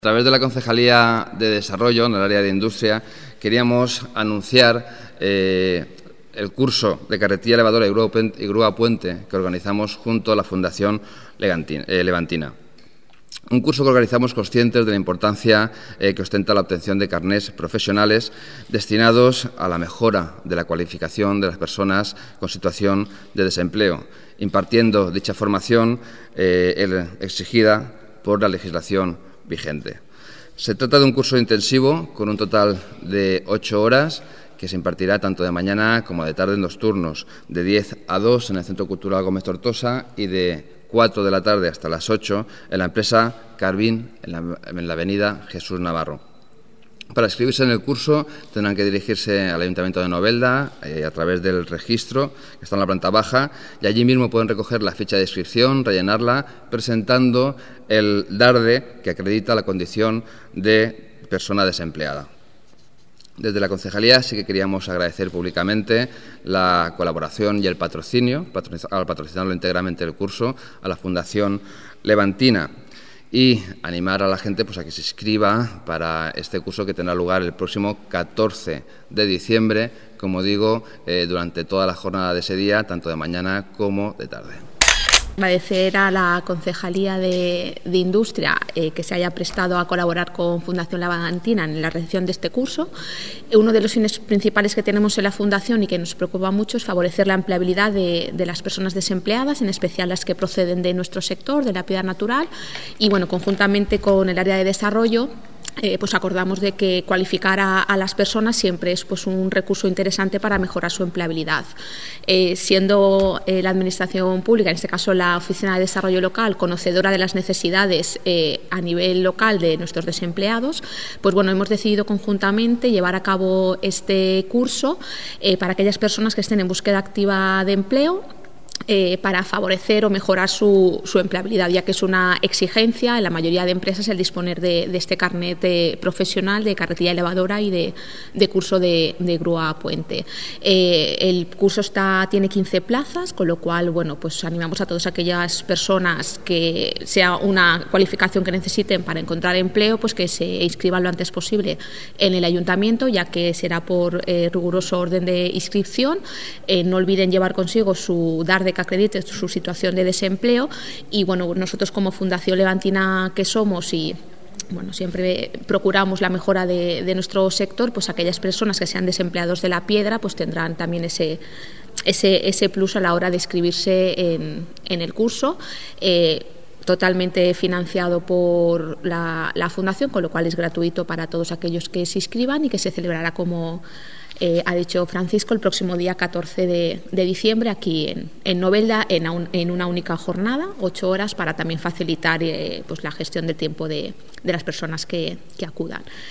A través de la Concejalía de Desarrollo, en el área de Industria, queríamos anunciar el curso de carretilla elevadora y grúa puente que organizamos junto a la Fundación Levantina. Un curso que organizamos conscientes de la importancia que ostenta la obtención de carnés profesionales destinados a la mejora de la cualificación de las personas con situación de desempleo, impartiendo dicha formación exigida por la legislación vigente. Se trata de un curso intensivo con un total de 8 horas que se impartirá tanto de mañana como de tarde en 2 turnos, de 10 a 2 en el Centro Cultural Gómez Tortosa y de 4 de la tarde hasta las 8 en la empresa Carbín, en la avenida Jesús Navarro. Para inscribirse en el curso tendrán que dirigirse al Ayuntamiento de Novelda a través del registro que está en la planta baja y allí mismo pueden recoger la ficha de inscripción, rellenarla presentando el DARDE que acredita la condición de persona desempleada. Desde la Concejalía sí que queríamos agradecer públicamente la colaboración y el patrocinio, al patrocinarlo íntegramente el curso, a la Fundación Levantina. Y animar a la gente a que se inscriba para este curso que tendrá lugar el próximo 14 de diciembre, como digo, durante toda la jornada de ese día, tanto de mañana como de tarde. Agradecer a la Concejalía de Industria que se haya prestado a colaborar con Fundación Levantina en la realización de este curso. Uno de los fines principales que tenemos en la Fundación y que nos preocupa mucho es favorecer la empleabilidad de las personas desempleadas, en especial las que proceden de nuestro sector, de la piedra natural, y bueno, conjuntamente con el área de desarrollo, acordamos de que cualificar a las personas siempre es un recurso interesante para mejorar su empleabilidad. Siendo la Administración Pública, en este caso la Oficina de Desarrollo Local, conocedora de las necesidades a nivel local de nuestros desempleados, hemos decidido conjuntamente llevar a cabo este curso para aquellas personas que estén en búsqueda activa de empleo, para favorecer o mejorar su empleabilidad, ya que es una exigencia en la mayoría de empresas el disponer de este carnet profesional de carretilla elevadora y de curso de grúa puente. El curso tiene 15 plazas, con lo cual animamos a todas aquellas personas que sea una cualificación que necesiten para encontrar empleo, que se inscriban lo antes posible en el Ayuntamiento, ya que será por riguroso orden de inscripción. No olviden llevar consigo su DARDE que acredite su situación de desempleo y nosotros como Fundación Levantina que somos y siempre procuramos la mejora de nuestro sector, aquellas personas que sean desempleados de la piedra tendrán también ese plus a la hora de inscribirse en el curso. Totalmente financiado por la Fundación, con lo cual es gratuito para todos aquellos que se inscriban y que se celebrará, como ha dicho Francisco, el próximo día 14 de diciembre aquí en Novelda en una única jornada, 8 horas, para también facilitar la gestión del tiempo de las personas que acudan.